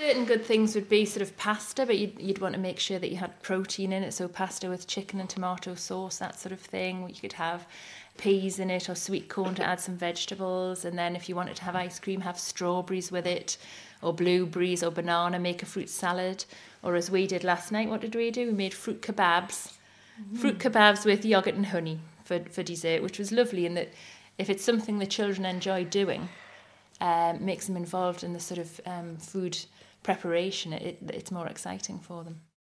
certain good things would be sort of pasta, but you'd want to make sure that you had protein in it. So pasta with chicken and tomato sauce, that sort of thing. You could have peas in it or sweet corn to add some vegetables. And then if you wanted to have ice cream, have strawberries with it or blueberries or banana, make a fruit salad. Or as we did last night, what did we do? We made fruit kebabs. Fruit kebabs with yogurt and honey for dessert, which was lovely in that if it's something the children enjoy doing, makes them involved in the sort of food preparation, it's more exciting for them.